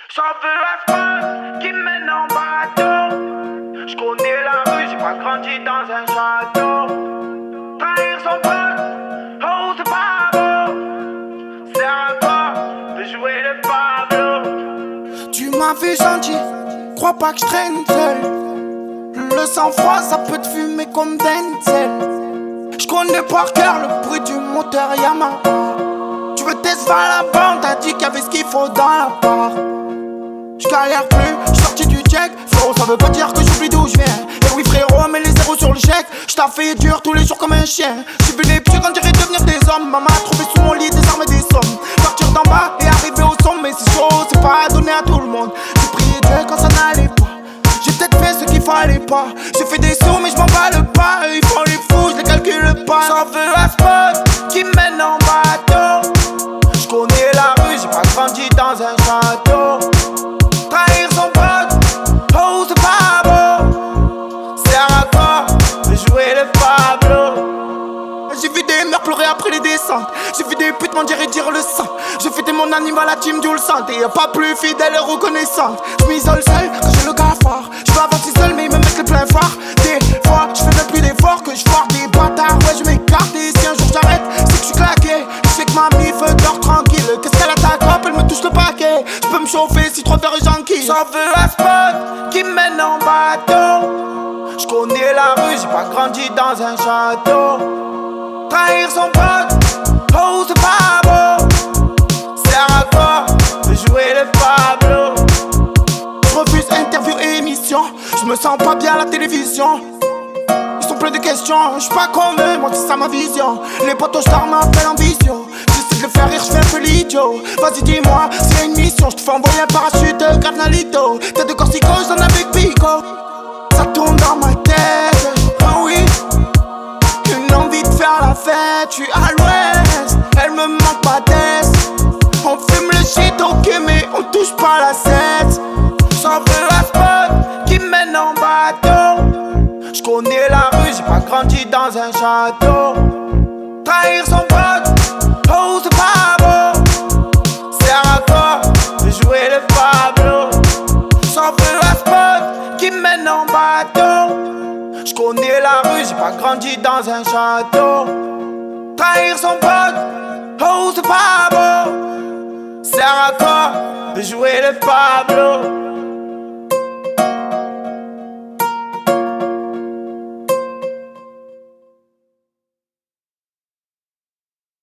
J'en veux un spot qui mène en bateau. J'connais la rue, j'ai pas grandi dans un château. Trahir son pote, oh c'est pas beau. Sert à quoi de jouer le Pablo? Tu m'as vu gentil, crois pas que je traîne seul. Le sang-froid ça peut te fumer comme Denzel. J'connais par cœur le bruit du moteur Yamaha. Tu veux tester à la bande, t'as dit qu'il y avait ce qu'il faut dans la part. J'galère plus, j'sorti du check. Frérot ça veut pas dire que j'oublie d'où j'viens. Et oui frérot, mets les zéros sur le chèque. J't'ai dur tous les jours comme un chien. J'ai vu les pieds quand j'irais devenir des hommes. Maman a trouvé sous mon lit des armes et des sommes. Partir d'en bas et arriver au sommet, mais c'est chaud, c'est pas donné à tout le monde. J'ai prié Dieu quand ça n'allait pas. J'ai peut-être fait ce qu'il fallait pas. J'ai fait des sous mais j'm'en bats le pas. Ils font les fous, j'les calcule pas. J'en veux un spot qui mène en bateau. J'connais la rue, j'ai pas grandi dans un château. Trahir son pote, oh c'est pas beau. Sert à quoi de jouer le Pablo? J'ai vu des mères pleurer après les descentes. J'ai vu des putes mendier et dire le sang. J'ai fêté mon animal, la team du le sang. Et y'a pas plus fidèle et reconnaissante. J'm'isole seul quand j'ai le cafard. J'veux avancer seul mais ils me mettent les pleins phares. Des fois j'fais même plus d'efforts que j'foire des bâtards. Ouais je m'écarte et si un jour j'arrête c'est que j'suis claqué. J'sais que ma mif dort tranquille. Qu'est-ce qu'elle a ta clope, elle me touche le paquet. J'peux me chauffer si trop faire gentil. J'en veux un spot qui mène en bateau. J'connais la rue, j'ai pas grandi dans un château. Trahir son pote, oh c'est pas beau. Sert à quoi de jouer le Pablo? J'refuse interview et émission. J'me sens pas bien à la télévision. Ils sont pleins de questions, j'suis pas comme eux, moi c'est ça ma vision. Les potos stars m'appellent en vision. J'essaie de le faire rire, j'fais un peu l'idiot. Vas-y dis-moi, s'il y a une mission, j'te fais envoyer un parachute, grave Nalito. Tête de Corsico, j'en avec Pico. Ça tourne dans ma tête, oh oui. Une envie de faire la fête, j'suis à l'ouest. Elle me manque pas d'est. On fume le shit, ok, mais on touche pas la 7. J'en veux un spot qui mène en bateau. J'connais la rue, j'ai pas grandi dans un château. Trahir son pote, oh c'est pas beau. Sert à quoi de jouer le Pablo? J'en veux un spot qui mène en bateau. J'connais la rue, j'ai pas grandi dans un château. Trahir son pote, oh c'est pas beau. Sert à quoi de jouer le Pablo?